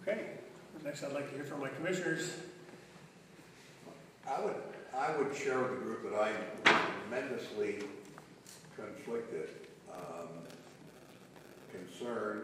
Okay, next I'd like to hear from my commissioners. I would share with the group that I'm tremendously conflicted, concerned.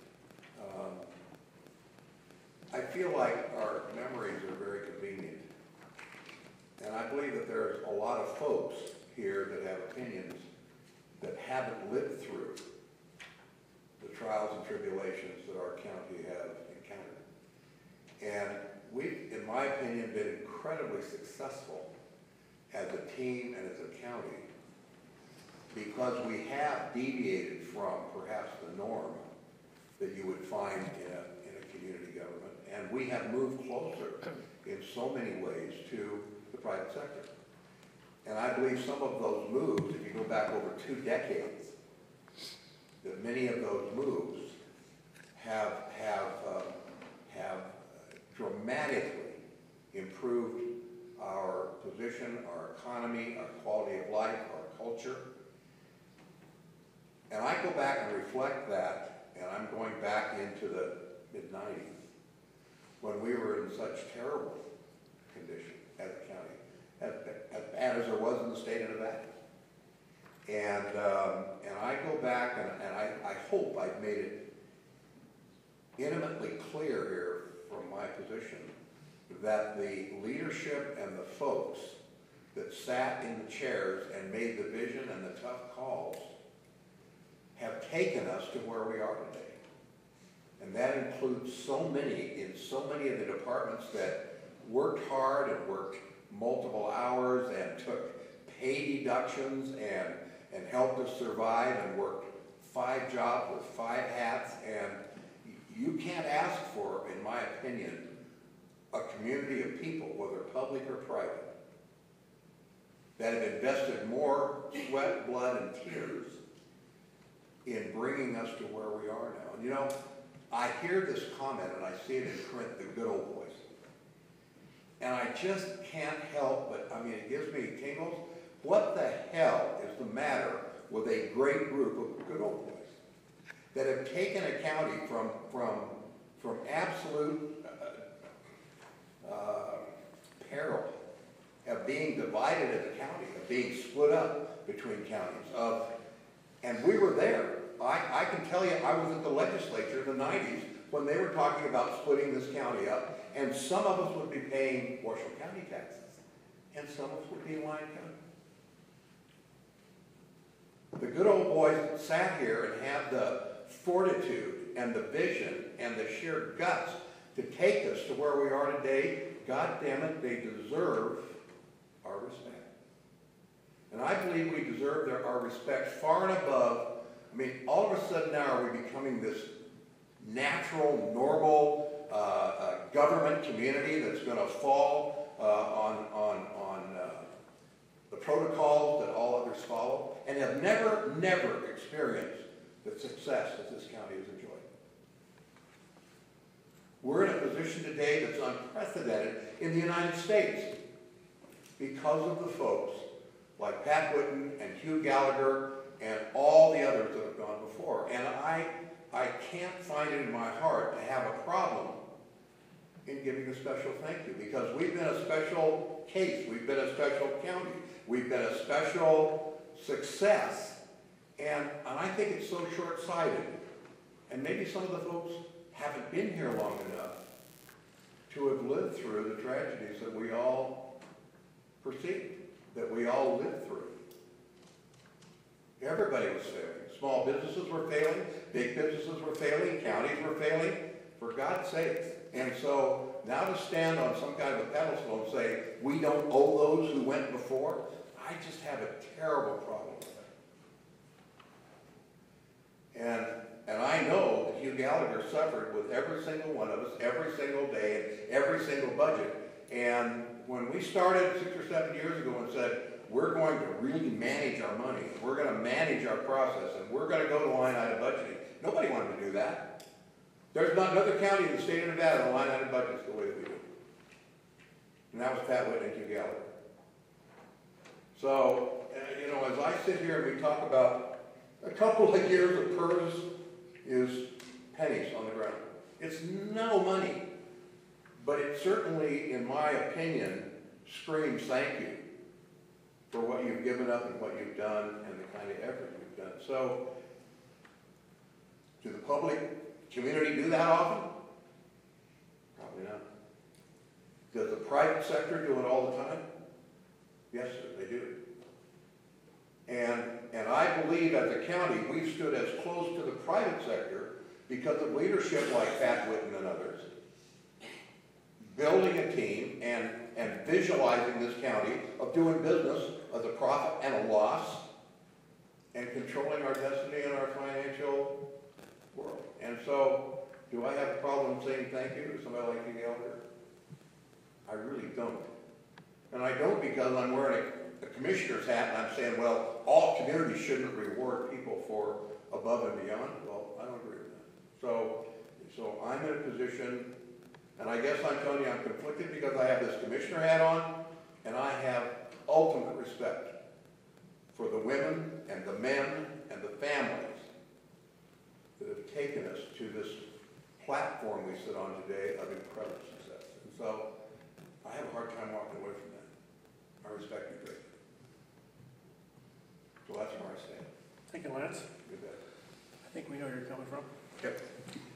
I feel like our memories are very convenient. And I believe that there's a lot of folks here that have opinions that haven't lived through the trials and tribulations that our county has encountered. And we've, in my opinion, been incredibly successful as a team and as a county because we have deviated from perhaps the norm that you would find in a community government. And we have moved closer in so many ways to the private sector. And I believe some of those moves, if you go back over 2 decades, that many of those moves have dramatically improved our position, our economy, our quality of life, our culture. And I go back and reflect that, and I'm going back into the mid-90s, when we were in such terrible condition as a county, as bad as there was in the state of Nevada. And I go back, and I hope I've made it intimately clear here from my position that the leadership and the folks that sat in the chairs and made the vision and the tough calls have taken us to where we are today. And that includes so many in so many of the departments that worked hard and worked multiple hours and took pay deductions and helped us survive and worked 5 jobs with 5 hats. And you can't ask for, in my opinion, a community of people, whether public or private, that have invested more sweat, blood, and tears in bringing us to where we are now. And you know, I hear this comment and I see it in print, the good old boys. And I just can't help but, I mean, it gives me tingles. What the hell is the matter with a great group of good old boys that have taken a county from absolute peril of being divided as a county, of being split up between counties, and we were there. I can tell you, I was at the legislature in the 90s when they were talking about splitting this county up, and some of us would be paying Washoe County taxes, and some of us would be in Lyon County. The good old boys sat here and had the fortitude and the vision and the sheer guts to take us to where we are today. God damn it, they deserve our respect. And I believe we deserve our respect far and above. I mean, all of a sudden now are we becoming this natural, normal government community that's going to fall on the protocols that all others follow, and have never experienced the success that this county has enjoyed. We're in a position today that's unprecedented in the United States because of the folks like Pat Whitten and Hugh Gallagher and all the others that have gone before. And I can't find it in my heart to have a problem in giving a special thank you, because we've been a special case, we've been a special county, we've been a special success, and I think it's so short-sighted. And maybe some of the folks haven't been here long enough to have lived through the tragedies that we all perceived, that we all lived through. Everybody was failing. Small businesses were failing, big businesses were failing, counties were failing, for God's sakes. And so now to stand on some kind of a pedestal and say, we don't owe those who went before, I just have a terrible problem with that. And I know that Hugh Gallagher suffered with every single one of us, every single day, and every single budget. And when we started 6 or 7 years ago and said, we're going to really manage our money, we're going to manage our process, and we're going to go to line item budgeting, nobody wanted to do that. There's not another county in the state of Nevada that line item budgets the way that we do. And that was Pat Whitten and Hugh Gallagher. So, you know, as I sit here and we talk about a couple of years of PERS is pennies on the ground. It's no money. But it certainly, in my opinion, screams thank you for what you've given up and what you've done and the kind of effort you've done. So, do the public community do that often? Probably not. Does the private sector do it all the time? Yes, sir, they do. And I believe as a county, we've stood as close to the private sector because of leadership like Pat Whitten and others, building a team and visualizing this county of doing business as a profit and a loss and controlling our destiny and our financial world. And so, do I have a problem saying thank you to somebody like you, Gallagher? I really don't. And I don't because I'm wearing a commissioner's hat and I'm saying, well, all communities shouldn't reward people for above and beyond. Well, I don't agree with that. So I'm in a position, and I guess I'm telling you I'm conflicted because I have this commissioner hat on, and I have ultimate respect for the women and the men and the families that have taken us to this platform we sit on today of incredible success. And so I have a hard time walking away from that. I respect you greatly. So that's where I stand. Thank you, Lance. You bet. I think we know where you're coming from. Yep.